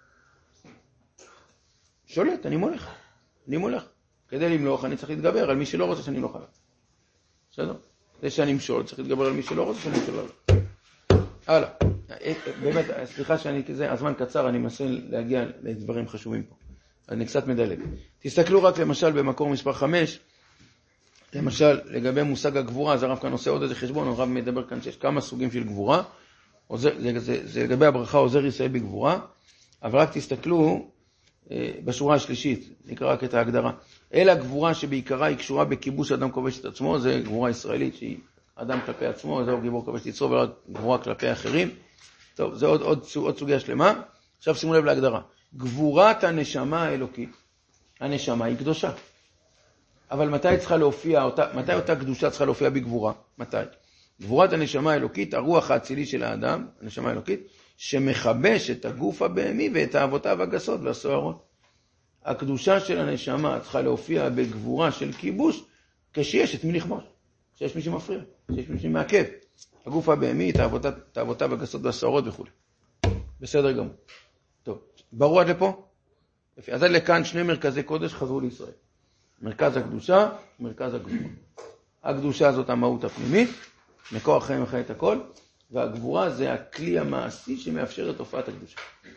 שולט, אני מולך. אני מולך. כדי למלוך אני צריך להתגבר על מי שלא רוצה שאני אמלוך עליו. בסדר? זה שאני משול, צריך להתגבר על מי שלא רוצה שאני משול עליו. הלאה. באמת, סליחה שאני כזה, הזמן קצר, אני מנסה להגיע לדברים חשובים פה. אני קצת מדלג. תסתכלו רק למשל במקור מספר חמש, למשל לגבי מושג הגבורה, אז הרב כאן עושה עוד איזה חשבון, הרב מדבר כאן שיש כמה סוגים של גבורה, עוזר, זה, זה, זה לגבי הברכה עוזר ישראל בגבורה, אבל רק תסתכלו אה, בשורה השלישית, נקרא רק את ההגדרה. אלא גבורה שבעיקרה היא קשורה בכיבוש אדם כובש את עצמו, זה גבורה ישראלית שהיא אדם כלפי עצמו, זהו גיבור כובש את יצרו, ולא גבורה כלפי אחרים. טוב, זה עוד, עוד, עוד סוגיה שלמה. עכשיו שימו לב להגדרה. גבורת הנשמה האלוקית, הנשמה היא קדושה. אבל מתי צריכה להופיע, אותה, מתי אותה קדושה צריכה להופיע בגבורה? מתי? גבורת הנשמה האלוקית, הרוח האצילי של האדם, הנשמה האלוקית, שמחבש את הגוף הבהמי ואת האבותיו הגסות והסוערות. הקדושה של הנשמה צריכה להופיע בגבורה של כיבוש, כשיש את מי לכבוש, כשיש מי שמפריע, כשיש מי שמעכב. הגוף הבהמי, את האבותיו הגסות והסוערות וכו'. בסדר גמור. טוב, ברור עד לפה? יפה. אז עד לכאן שני מרכזי קודש חזרו לישראל. מרכז הקדושה, מרכז הגבורה. הקדושה הזאת המהות הפנימית, מקור החיים החי את הכל, והגבורה זה הכלי המעשי שמאפשר את הופעת הקדושה.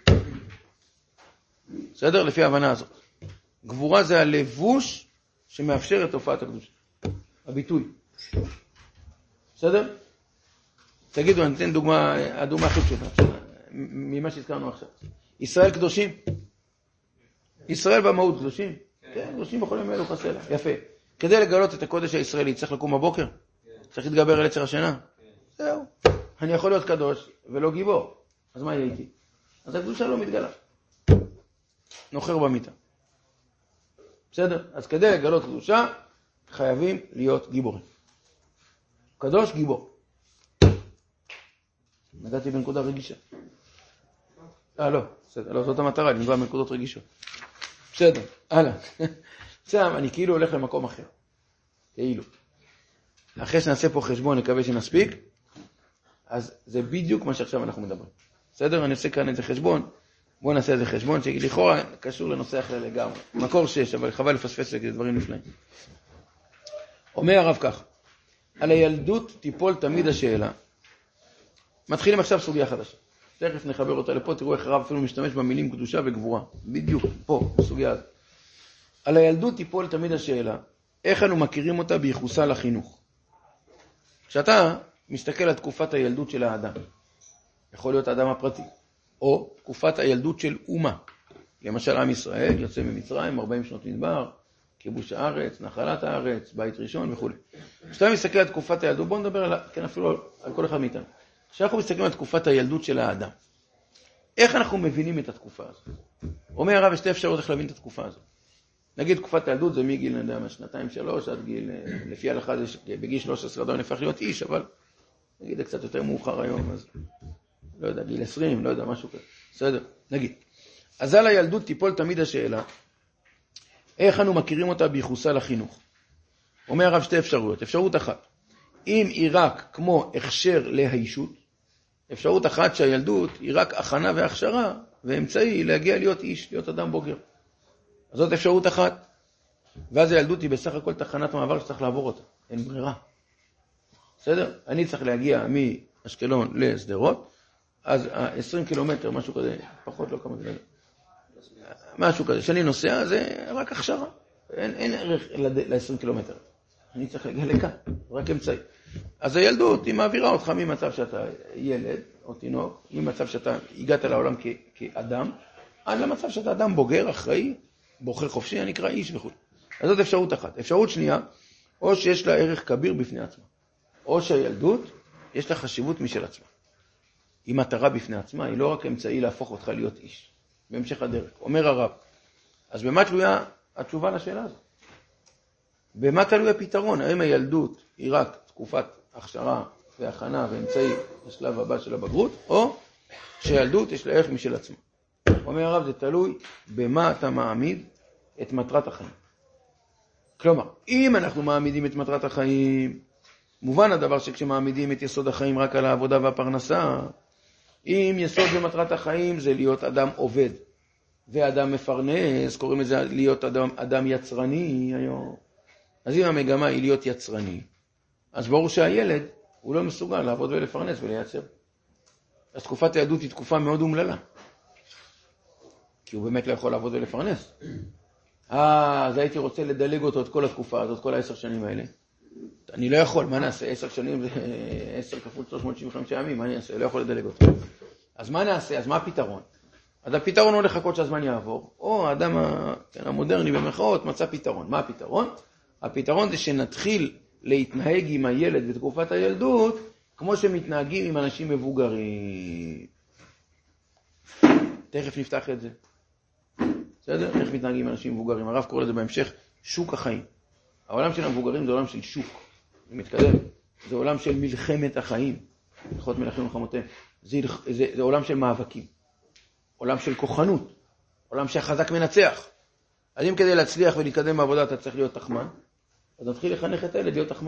בסדר? לפי ההבנה הזאת. גבורה זה הלבוש שמאפשר את הופעת הקדושה. הביטוי. בסדר? תגידו, אני אתן דוגמה, הדוגמה הכי פשוטה, ממה שהזכרנו עכשיו. ישראל קדושים? ישראל במהות קדושים? כן, קדושים בכל יום אלו חסר. יפה. כדי לגלות את הקודש הישראלי, צריך לקום בבוקר? צריך להתגבר על יצר השינה? זהו. אני יכול להיות קדוש ולא גיבור. אז מה יהיה איתי? אז הקדושה לא מתגלה. נוחר במיטה. בסדר? אז כדי לגלות קדושה, חייבים להיות גיבורים. קדוש גיבור. נגעתי בנקודה רגישה. אה, לא. בסדר, לא, זאת המטרה, אני נגע בנקודות רגישות. בסדר, הלאה. בסדר, אני כאילו הולך למקום אחר. כאילו. אחרי שנעשה פה חשבון, נקווה שנספיק, אז זה בדיוק מה שעכשיו אנחנו מדברים. בסדר? אני עושה כאן איזה חשבון. בואו נעשה איזה חשבון שלכאורה קשור לנושא אחר לגמרי. מקור שש, אבל חבל לפספס את דברים נפלאים. אומר הרב כך, על הילדות תיפול תמיד השאלה. מתחילים עכשיו סוגיה חדשה. תכף נחבר אותה לפה, תראו איך הרב אפילו משתמש במילים קדושה וגבורה. בדיוק, פה, בסוגיה הזאת. על הילדות תיפול תמיד השאלה, איך אנו מכירים אותה בייחוסה לחינוך? כשאתה מסתכל על תקופת הילדות של האדם, יכול להיות האדם הפרטי, או תקופת הילדות של אומה, למשל עם ישראל יוצא ממצרים, ארבעים שנות מדבר, כיבוש הארץ, נחלת הארץ, בית ראשון וכו'. כשאתה מסתכל על תקופת הילדות, בואו נדבר על, כן, אפילו על כל אחד מאיתנו. כשאנחנו מסתכלים על תקופת הילדות של האדם, איך אנחנו מבינים את התקופה הזאת? אומר הרב, יש שתי אפשרויות איך להבין את התקופה הזאת. נגיד תקופת הילדות זה מגיל, נדע מה, שנתיים שלוש, עד גיל, לפי ההלכה זה בגיל שלוש עשרה אדם נפך להיות איש, אבל נגיד זה קצת יותר מאוחר היום, אז לא יודע, גיל עשרים, לא יודע, משהו כזה. בסדר, נגיד. אז על הילדות תיפול תמיד השאלה, איך אנו מכירים אותה בייחוסה לחינוך? אומר הרב שתי אפשרויות. אפשרות אחת, אם היא רק כמו הכשר להישות, אפשרות אחת שהילדות היא רק הכנה והכשרה, ואמצעי להגיע להיות איש, להיות אדם בוגר. אז זאת אפשרות אחת. ואז הילדות היא בסך הכל תחנת מעבר שצריך לעבור אותה. אין ברירה. בסדר? אני צריך להגיע מאשקלון לסדרות, אז עשרים קילומטר, משהו כזה, פחות לא כמה כזה. משהו כזה. כשאני נוסע, זה רק הכשרה. אין, אין ערך ל-עשרים קילומטר. אני צריך להגיע לכאן, רק אמצעי. אז הילדות היא מעבירה אותך ממצב שאתה ילד או תינוק, ממצב שאתה הגעת לעולם כ- כאדם, עד למצב שאתה אדם בוגר, אחראי, בוחר חופשי, הנקרא איש וכו'. אז זאת אפשרות אחת. אפשרות שנייה, או שיש לה ערך כביר בפני עצמה, או שהילדות יש לה חשיבות משל עצמה. היא מטרה בפני עצמה, היא לא רק אמצעי להפוך אותך להיות איש. בהמשך הדרך. אומר הרב, אז במה תלויה התשובה לשאלה הזאת? במה תלוי הפתרון? האם הילדות היא רק תקופת הכשרה והכנה ואמצעי לשלב הבא של הבגרות, או שהילדות יש לה ערך משל עצמה? אומר הרב, זה תלוי במה אתה מעמיד את מטרת החיים. כלומר, אם אנחנו מעמידים את מטרת החיים, מובן הדבר שכשמעמידים את יסוד החיים רק על העבודה והפרנסה, אם יסוד במטרת החיים זה להיות אדם עובד ואדם מפרנס, קוראים לזה להיות אדם, אדם יצרני היום. אז אם המגמה היא להיות יצרני, אז ברור שהילד הוא לא מסוגל לעבוד ולפרנס ולייצר. אז תקופת הילדות היא תקופה מאוד אומללה. כי הוא באמת לא יכול לעבוד ולפרנס. אה, אז הייתי רוצה לדלג אותו את כל התקופה הזאת, כל העשר שנים האלה. אני לא יכול, מה נעשה? עשר שנים זה עשר כפול שלוש מאות שבעים וחמישה ימים, מה אני אעשה? לא יכול לדלג אותו. אז מה נעשה? אז מה הפתרון? אז הפתרון הוא לחכות שהזמן יעבור, או האדם המודרני במחאות מצא פתרון. מה הפתרון? הפתרון זה שנתחיל להתנהג עם הילד בתקופת הילדות, כמו שמתנהגים עם אנשים מבוגרים. תכף נפתח את זה. בסדר? איך מתנהגים עם אנשים מבוגרים? הרב קורא לזה בהמשך שוק החיים. העולם של המבוגרים זה עולם של שוק. זה מתקדם. זה עולם של מלחמת החיים. הלכות מלכים וחמותיהם. זה, זה, זה עולם של מאבקים. עולם של כוחנות. עולם שהחזק מנצח. אז אם כדי להצליח ולהתקדם בעבודה אתה צריך להיות תחמן, אז נתחיל לחנך את הילד להיות תחמן.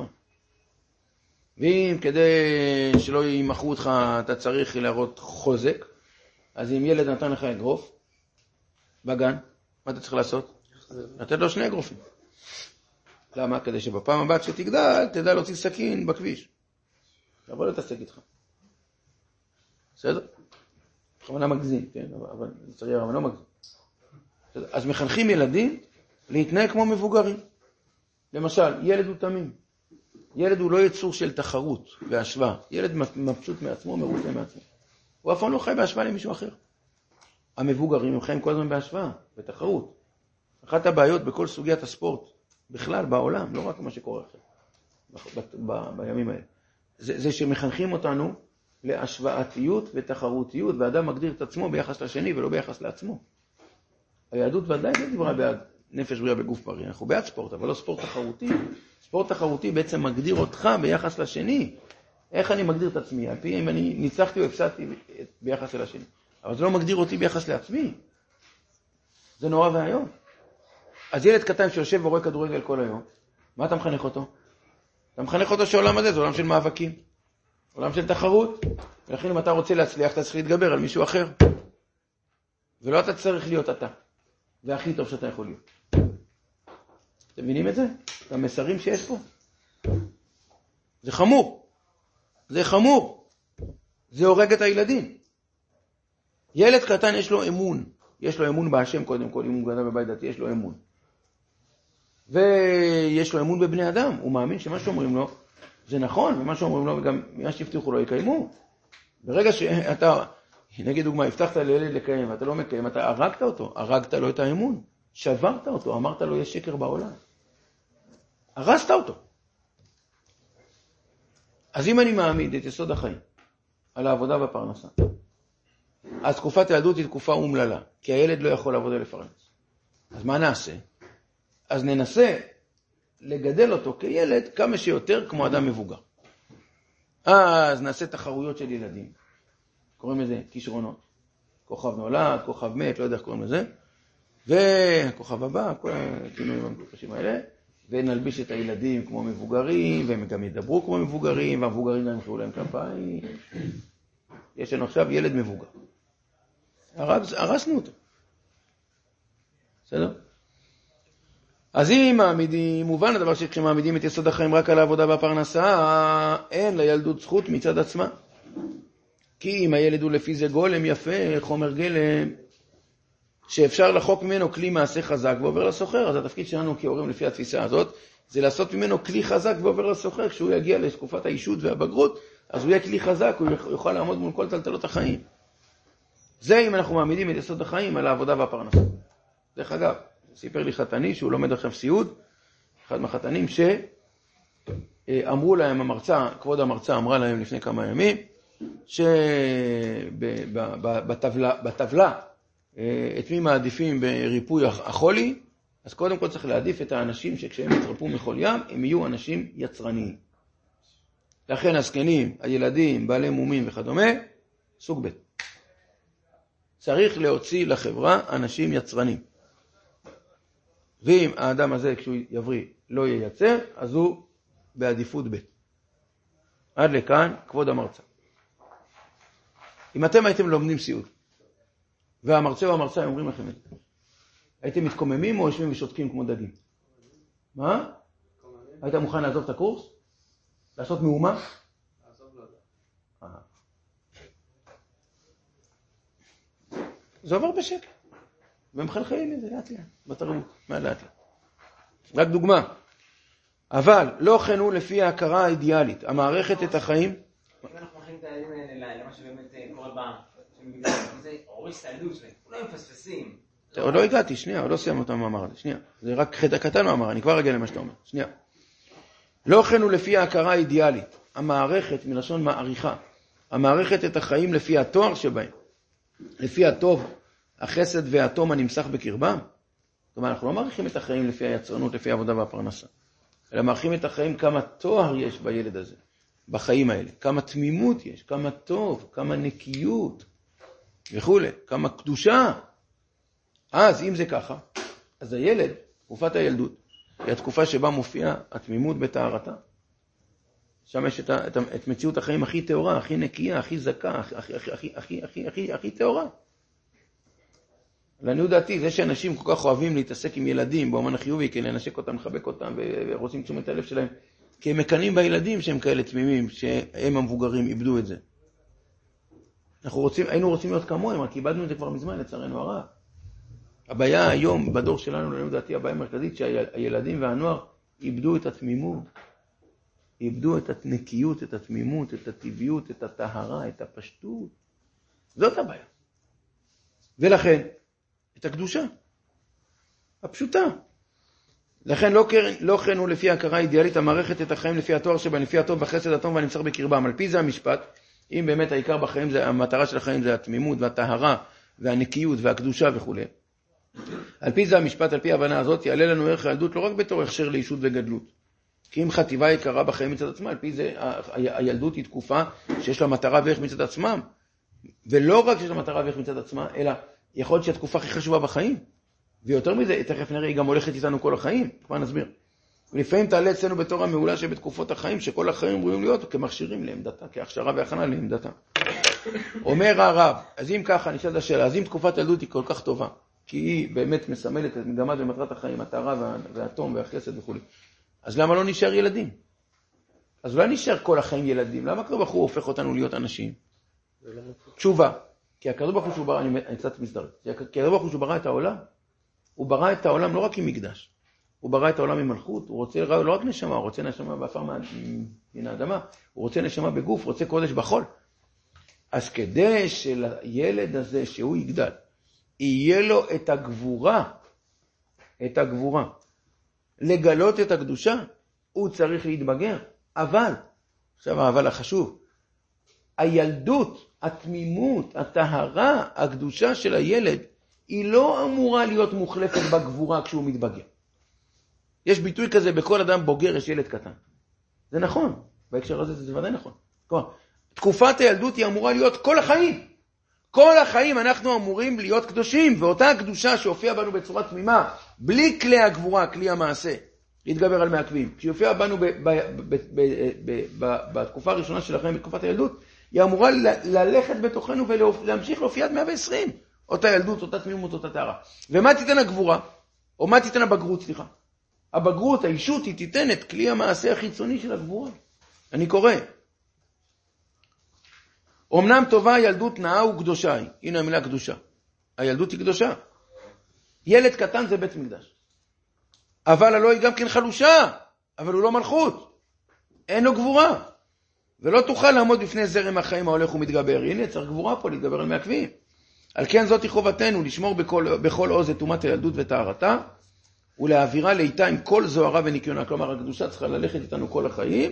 ואם כדי שלא ימחרו אותך אתה צריך להראות חוזק, אז אם ילד נתן לך אגרוף בגן, מה אתה צריך לעשות? לתת לו שני אגרופים. למה? כדי שבפעם הבאה שתגדל, תדע להוציא סכין בכביש. אבל לא תעסק איתך. בסדר? בכוונה מגזים, כן? אבל לצערי הרב, לא מגזים. אז מחנכים ילדים להתנהג כמו מבוגרים. למשל, ילד הוא תמים. ילד הוא לא יצור של תחרות והשוואה. ילד מפשוט מעצמו, מרוצה מעצמו. הוא אף פעם לא חי בהשוואה למישהו אחר. המבוגרים הם חיים כל הזמן בהשוואה, בתחרות. אחת הבעיות בכל סוגיית הספורט, בכלל בעולם, לא רק מה שקורה אחר, ב- ב- בימים האלה. זה, זה שמחנכים אותנו להשוואתיות ותחרותיות, ואדם מגדיר את עצמו ביחס לשני ולא ביחס לעצמו. היהדות ודאי לא דיברה בעד נפש בריאה בגוף בריא. אנחנו בעד ספורט, אבל לא ספורט תחרותי. ספורט תחרותי בעצם מגדיר אותך ביחס לשני. איך אני מגדיר את עצמי? על פי אם אני ניצחתי או הפסדתי ביחס אל השני. אבל זה לא מגדיר אותי ביחס לעצמי. זה נורא והיום. אז ילד קטן שיושב ורואה כדורגל כל היום, מה אתה מחנך אותו? אתה מחנך אותו שעולם הזה זה עולם של מאבקים. עולם של תחרות. ולכן אם אתה רוצה להצליח, אתה צריך להתגבר על מישהו אחר. ולא אתה צריך להיות אתה. זה הכי טוב שאתה יכול להיות. אתם מבינים את זה? את המסרים שיש פה. זה חמור. זה חמור. זה הורג את הילדים. ילד קטן יש לו אמון, יש לו אמון בהשם קודם כל, אם הוא גדל בבית דתי, יש לו אמון. ויש לו אמון בבני אדם, הוא מאמין שמה שאומרים לו זה נכון, ומה שאומרים לו, וגם מה שהבטיחו לו יקיימו. ברגע שאתה, נגיד דוגמה, הבטחת לילד לקיים, ואתה לא מקיים, אתה הרגת אותו, הרגת לו את האמון, שברת אותו, אמרת לו יש שקר בעולם. הרסת אותו. אז אם אני מעמיד את יסוד החיים על העבודה והפרנסה, אז תקופת הילדות היא תקופה אומללה, כי הילד לא יכול לעבוד ולפרנס. אז מה נעשה? אז ננסה לגדל אותו כילד כמה שיותר כמו אדם מבוגר. אז נעשה תחרויות של ילדים. קוראים לזה כישרונות. כוכב נולד, כוכב מת, לא יודע איך קוראים לזה. וכוכב הבא, כל הכינויים המקושרים האלה. ונלביש את הילדים כמו מבוגרים, והם גם ידברו כמו מבוגרים, והמבוגרים גם ימחאו להם כפיים. יש לנו עכשיו ילד מבוגר. הרסנו אותו. בסדר? אז אם מעמידים, מובן הדבר שכשמעמידים את יסוד החיים רק על העבודה והפרנסה, אין לילדות זכות מצד עצמה. כי אם הילד הוא לפי זה גולם יפה, חומר גלם, שאפשר לחוק ממנו כלי מעשה חזק ועובר לסוחר. אז התפקיד שלנו כהורים לפי התפיסה הזאת, זה לעשות ממנו כלי חזק ועובר לסוחר. כשהוא יגיע לתקופת האישות והבגרות, אז הוא יהיה כלי חזק, הוא יוכל לעמוד מול כל טלטלות החיים. זה אם אנחנו מעמידים את יסוד החיים על העבודה והפרנסה. דרך אגב, סיפר לי חתני שהוא לומד עכשיו סיוד, אחד מהחתנים שאמרו להם המרצה, כבוד המרצה אמרה להם לפני כמה ימים, שבטבלה, בטבלה, את מי מעדיפים בריפוי החולי, אז קודם כל צריך להעדיף את האנשים שכשהם יתרפו מחול ים, הם יהיו אנשים יצרניים. לכן הזקנים, הילדים, בעלי מומים וכדומה, סוג ב'. צריך להוציא לחברה אנשים יצרנים. ואם האדם הזה כשהוא יבריא לא ייצר, אז הוא בעדיפות ב'. עד לכאן כבוד המרצה. אם אתם הייתם לומדים סיוד, והמרצה והמרצה אומרים לכם את זה, הייתם מתקוממים או יושבים ושותקים כמו דגים? מה? היית מוכן לעזוב את הקורס? לעשות מהומה? לעזוב לא יודע. זה עובר בשקט. ומחלחלים את זה לאט לאט, בתרבות, מה לאט לאט. רק דוגמה. אבל לא כן הוא לפי ההכרה האידיאלית. המערכת את החיים... אם אנחנו מכינים את הילדים האלה למה שבאמת קורה בעם, זה הוריש את הילדות שלהם, אולי מפספסים. עוד לא הגעתי, שנייה, עוד לא סיימנו את המאמר הזה, שנייה. זה רק חטא קטן מאמר, אני כבר אגיע למה שאתה אומר, שנייה. לא כן הוא לפי ההכרה האידיאלית. המערכת, מלשון מעריכה, המערכת את החיים לפי התואר שבהם, לפי הטוב, החסד והתום הנמסך בקרבם. זאת אומרת, אנחנו לא מעריכים את החיים לפי היצרנות, לפי העבודה והפרנסה, אלא מעריכים את החיים כמה תואר יש בילד הזה, בחיים האלה, כמה תמימות יש, כמה טוב, כמה נקיות וכו', כמה קדושה. אז אם זה ככה, אז הילד, תקופת הילדות, היא התקופה שבה מופיעה התמימות בתארתה. שם יש את, את, את מציאות החיים הכי טהורה, הכי נקייה, הכי זכה, הכי, הכי, הכי, הכי, הכי, הכי, הכי טהורה. לעניות דעתי, זה שאנשים כל כך אוהבים להתעסק עם ילדים, באומן החיובי, כי לנשק אותם, לחבק אותם, ורוצים תשומת הלב שלהם, כי הם מקנים בילדים שהם כאלה תמימים, שהם המבוגרים איבדו את זה. אנחנו רוצים, היינו רוצים להיות כמוהם, רק איבדנו את זה כבר מזמן, לצערנו הרע. הבעיה היום, בדור שלנו, לעניות דעתי, הבעיה המרכזית, שהילדים והנוער איבדו את התמימות, איבדו את הנקיות, את התמימות, את הטבעיות, את הטהרה, את הפשטות. זאת הבעיה. ולכן, את הקדושה, הפשוטה. לכן לא, לא כן הוא לפי ההכרה האידיאלית, המערכת את החיים לפי התואר שבה, לפי הטוב בחסד הטוב והנמסך בקרבם. על פי זה המשפט, אם באמת העיקר בחיים, זה, המטרה של החיים זה התמימות והטהרה והנקיות והקדושה וכו'. על פי זה המשפט, על פי ההבנה הזאת, יעלה לנו ערך הילדות לא רק בתור הכשר לאישות וגדלות. כי אם חטיבה יקרה בחיים מצד עצמה, על פי זה הילדות היא תקופה שיש לה מטרה וערך מצד עצמם. ולא רק שיש לה מטרה וערך מצד עצמה, אלא יכול להיות שהיא התקופה הכי חשובה בחיים. ויותר מזה, תכף נראה, היא גם הולכת איתנו כל החיים. כבר נסביר. ולפעמים תעלה אצלנו בתור המעולה שבתקופות החיים, שכל החיים אמורים להיות כמכשירים לעמדתה, כהכשרה והכנה לעמדתה. אומר הרב, אז אם ככה, נשאלת השאלה, אז אם תקופת הילדות היא כל כך טובה, כי היא באמת מסמלת את מגמת ומטרת החיים, הטהרה והתום והחסד וכו'. אז למה לא נשאר ילדים? אז אולי נשאר כל החיים ילדים. למה כל בחור הופך אותנו להיות אנשים? תשובה. כי הקדוש ברוך הוא שהוא ברא, אני קצת מסדר, כי הקדוש ברוך הוא שהוא ברא את העולם, הוא ברא את העולם לא רק עם מקדש, הוא ברא את העולם עם מלכות, הוא רוצה לא רק נשמה, הוא רוצה נשמה באפר מן האדמה, הוא רוצה נשמה בגוף, הוא רוצה קודש בחול. אז כדי שלילד הזה שהוא יגדל, יהיה לו את הגבורה, את הגבורה, לגלות את הקדושה, הוא צריך להתבגר. אבל, עכשיו האבל החשוב, הילדות, התמימות, הטהרה, הקדושה של הילד, היא לא אמורה להיות מוחלפת בגבורה כשהוא מתבגר. יש ביטוי כזה, בכל אדם בוגר יש ילד קטן. זה נכון, בהקשר הזה זה ודאי נכון. כלומר, תקופת הילדות היא אמורה להיות כל החיים. כל החיים אנחנו אמורים להיות קדושים, ואותה הקדושה שהופיעה בנו בצורה תמימה, בלי כלי הגבורה, כלי המעשה, להתגבר על מעכבים. כשהופיעה בנו ב- ב- ב- ב- ב- ב- בתקופה הראשונה של החיים, בתקופת הילדות, היא אמורה ל- ללכת בתוכנו ולהמשיך להופיע עד מאה ועשרים. אותה ילדות, אותה תמימות, אותה טהרה. ומה תיתן הגבורה? או מה תיתן הבגרות, סליחה? הבגרות, האישות, היא תיתן את כלי המעשה החיצוני של הגבורה. אני קורא. אמנם טובה ילדות נאה וקדושה היא. הנה המילה קדושה. הילדות היא קדושה. ילד קטן זה בית מקדש. אבל הלא היא גם כן חלושה. אבל הוא לא מלכות. אין לו גבורה. ולא תוכל לעמוד בפני זרם החיים ההולך ומתגבר. הנה צריך גבורה פה להתגבר על מעכבים. על כן זאת היא חובתנו לשמור בכל, בכל עוז את תומת הילדות וטהרתה, ולהעבירה לאיתה עם כל זוהרה וניקיונה. כלומר, הקדושה צריכה ללכת איתנו כל החיים,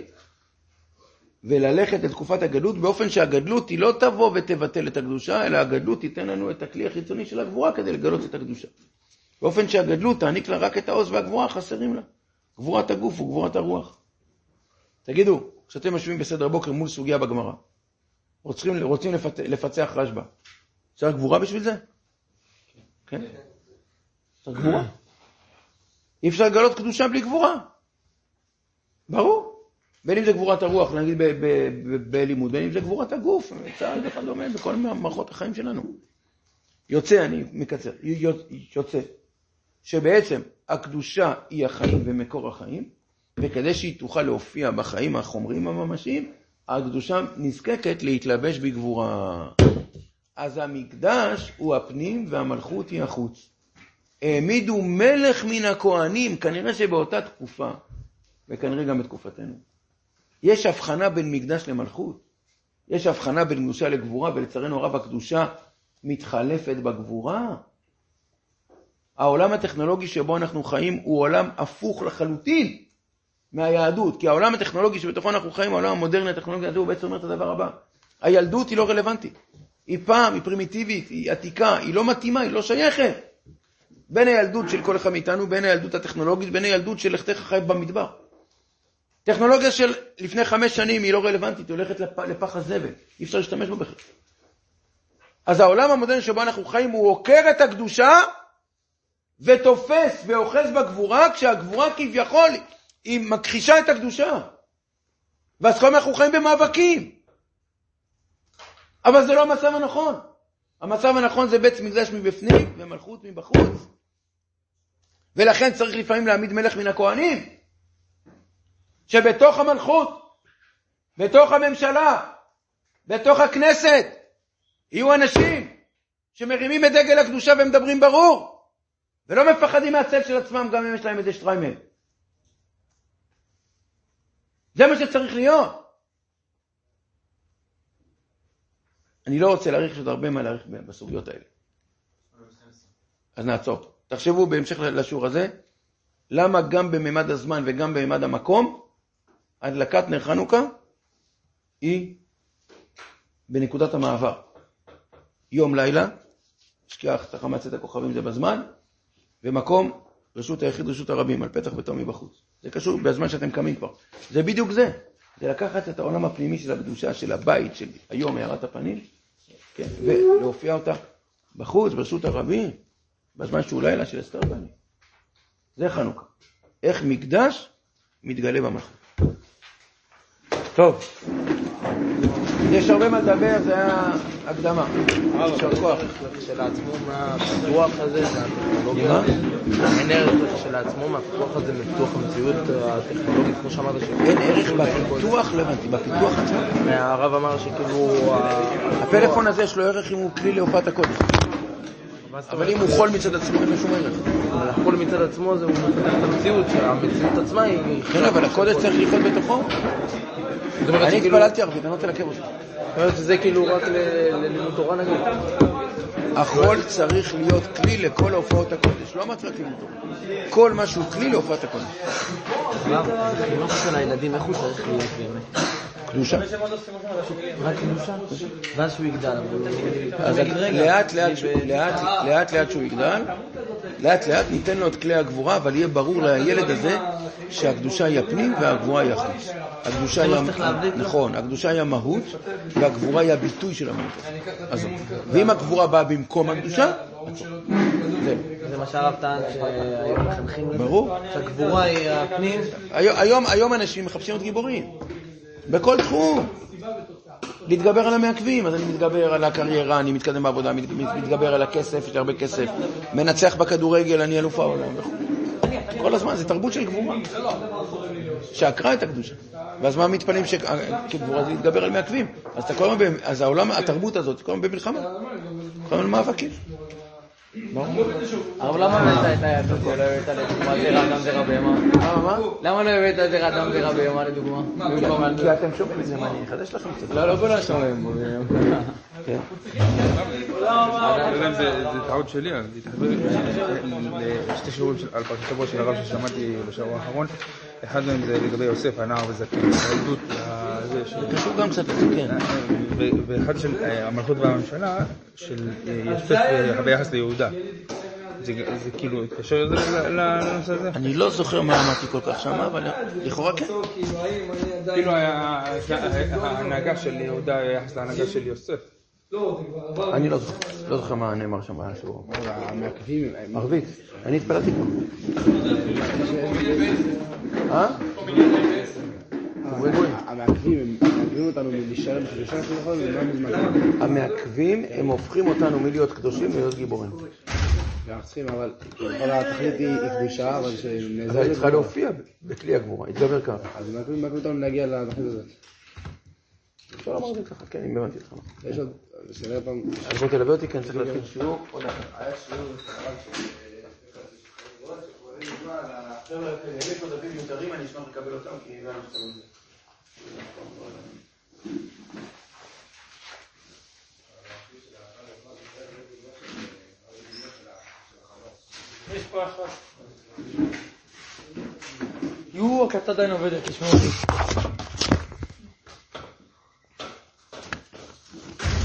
וללכת לתקופת הגדלות, באופן שהגדלות היא לא תבוא ותבטל את הקדושה, אלא הגדלות תיתן לנו את הכלי החיצוני של הגבורה כדי לגלות את הקדושה. באופן שהגדלות תעניק לה רק את העוז והגבורה, חסרים לה. גבורת הגוף וגבורת הרוח. תגידו, כשאתם משווים בסדר בוקר מול סוגיה בגמרא, רוצים, רוצים לפצ... לפצח רשב"א, צריך גבורה בשביל זה? כן? צריך גבורה. אי אפשר לגלות קדושה בלי גבורה. ברור. בין אם זה גבורת הרוח, נגיד בלימוד, בין אם זה גבורת הגוף, צעד אחד דומה בכל מערכות החיים שלנו. יוצא, אני מקצר, יוצא, שבעצם הקדושה היא החיים ומקור החיים, וכדי שהיא תוכל להופיע בחיים החומריים הממשיים, הקדושה נזקקת להתלבש בגבורה. אז המקדש הוא הפנים והמלכות היא החוץ. העמידו מלך מן הכהנים, כנראה שבאותה תקופה, וכנראה גם בתקופתנו, יש הבחנה בין מקדש למלכות. יש הבחנה בין קדושה לגבורה, ולצערנו הרב הקדושה מתחלפת בגבורה. העולם הטכנולוגי שבו אנחנו חיים הוא עולם הפוך לחלוטין מהיהדות, כי העולם הטכנולוגי שבתוכו אנחנו חיים, העולם המודרני הטכנולוגי הזה, הוא בעצם אומר את הדבר הבא. הילדות היא לא רלוונטית. היא פעם, היא פרימיטיבית, היא עתיקה, היא לא מתאימה, היא לא שייכת. בין הילדות של כל אחד מאיתנו, בין הילדות הטכנולוגית, בין הילדות של לכתך חי במדבר. טכנולוגיה של לפני חמש שנים היא לא רלוונטית, היא הולכת לפ... לפח הזבל. אי אפשר להשתמש בו בכלל. אז העולם המודרני שבו אנחנו חיים הוא עוקר את הקדושה ותופס ואוחז בגבורה, כשהגבורה כביכול היא מכחישה את הקדושה. ואז כל אנחנו חיים במאבקים. אבל זה לא המצב הנכון. המצב הנכון זה בית מקדש מבפנים ומלכות מבחוץ. ולכן צריך לפעמים להעמיד מלך מן הכהנים, שבתוך המלכות, בתוך הממשלה, בתוך הכנסת, יהיו אנשים שמרימים את דגל הקדושה ומדברים ברור, ולא מפחדים מהצל של עצמם גם אם יש להם איזה שטריימל. זה מה שצריך להיות. אני לא רוצה להאריך, יש עוד הרבה מה להאריך בסוגיות האלה. אז נעצור. תחשבו בהמשך לשיעור הזה, למה גם בממד הזמן וגם בממד המקום, הדלקת נר חנוכה היא בנקודת המעבר. יום לילה, שכיח תחמת צאת הכוכבים זה בזמן, ומקום רשות היחיד רשות הרבים, על פתח ביתו מבחוץ. זה קשור בזמן שאתם קמים כבר. זה בדיוק זה. זה לקחת את העולם הפנימי של הקדושה, של הבית, של היום הערת הפנים, כן, ולהופיע אותה בחוץ, ברשות הרבים, בזמן שהוא לילה של אסתר בני. זה חנוכה. איך מקדש מתגלה במלכות. טוב. יש הרבה מה לדבר, זה היה הקדמה. יישר כוח. שלעצמו מהפיתוח הזה, מהטכנולוגיה, מה? אין ערך שלעצמו מהפיתוח הזה מפיתוח המציאות הטכנולוגית, כמו שאמרת אין ערך בפיתוח, לא הבנתי, בפיתוח עצמו. הרב אמר שכאילו... הפלאפון הזה יש לו ערך אם הוא כלי להופעת הקודש. אבל אם הוא חול מצד עצמו, אין לו שום ערך. אבל החול מצד עצמו זה הוא מפתח את המציאות, שהמציאות עצמה היא... כן, אבל הקודש צריך לחיות בתוכו. אני התפללתי ערבית, אני לא רוצה לעכב אותך. זאת אומרת שזה כאילו רק ללימוד תורה נגיד. החול צריך להיות כלי לכל הופעות הקודש, לא מטרת לימוד תורה. כל מה שהוא כלי להופעת הקודש. חינוך של הילדים, איך הוא צריך להיות באמת? קדושה. רק קדושה? ואז שהוא יגדל. אז לאט לאט לאט שהוא יגדל, לאט לאט ניתן לו את כלי הגבורה, אבל יהיה ברור לילד הזה שהקדושה היא הפנים והגבורה היא החוץ. הקדושה היא, נכון, הקדושה היא המהות והגבורה היא הביטוי של המהות. ואם הגבורה באה במקום הקדושה, זה מה שהרב טען שהיום מחנכים לזה. ברור. שהגבורה היא הפנים. היום אנשים מחפשים את גיבורים. בכל תחום. להתגבר על המעכבים, אז אני מתגבר על הקריירה, אני מתקדם בעבודה, מתגבר על הכסף, יש לי הרבה כסף, מנצח בכדורגל, אני אלוף העולם. כל הזמן, זה תרבות של גבורה. שעקרה את הקדושה. ואז מה מתפנים שכגבורה זה להתגבר על מעכבים? אז אתה כל הזמן, אז העולם, התרבות הזאת, כל הזמן במלחמה. כל הזמן מאבקים. אבל למה לא הבאת את היהדות ולא הבאת לדוגמה זרע אדם זרע בהמה? מה, מה? למה לא הבאת זרע אדם זרע בהמה לדוגמה? כי אתם שומעים את זה, מה אני אחדש לכם קצת? לא, לא בוא שומעים. כן. זה טעות שלי, להתחבר לשתי שיעורים על פרשת שבוע של הרב ששמעתי בשבוע האחרון. אחד מהם זה לגבי יוסף, הנער וזקן, העדות, זה קשור גם קצת לזה, כן. ואחד של המלכות והממשלה של יוסף ביחס ליהודה. זה כאילו התקשר לנושא הזה? אני לא זוכר מה אמרתי כל כך שם, אבל לכאורה כן. כאילו ההנהגה של יהודה ביחס להנהגה של יוסף. אני לא זוכר, לא זוכר מה נאמר שם בשיעור. המעכבים... ערבית, אני התפללתי כבר. אה? המעכבים, הם מעכבים אותנו מלהישאר בקדושה שלכם, ומה מזמן? המעכבים, הם הופכים אותנו מלהיות קדושים להיות גיבורים. ואנחנו צריכים, אבל כל התכלית היא קדושה, אבל שנעזר... אבל צריכה להופיע בכלי הגבורה, התגבר ככה. אז מעכבים אותנו להגיע לתכלית הזאת. אפשר לומר את זה ככה, כן, אם הבנתי אותך. יש עוד, שאלה פעם... אז בוא תלווה אותי, כן, צריך להתחיל שיעור. היה שיעור חבר'ה, יש עוד דפים מיותרים, אני אשמח לקבל אותם, כי זה מה שאתה רוצה. יש פה אחד. יו, הקטע עדיין עובדת, תשמעו אותי.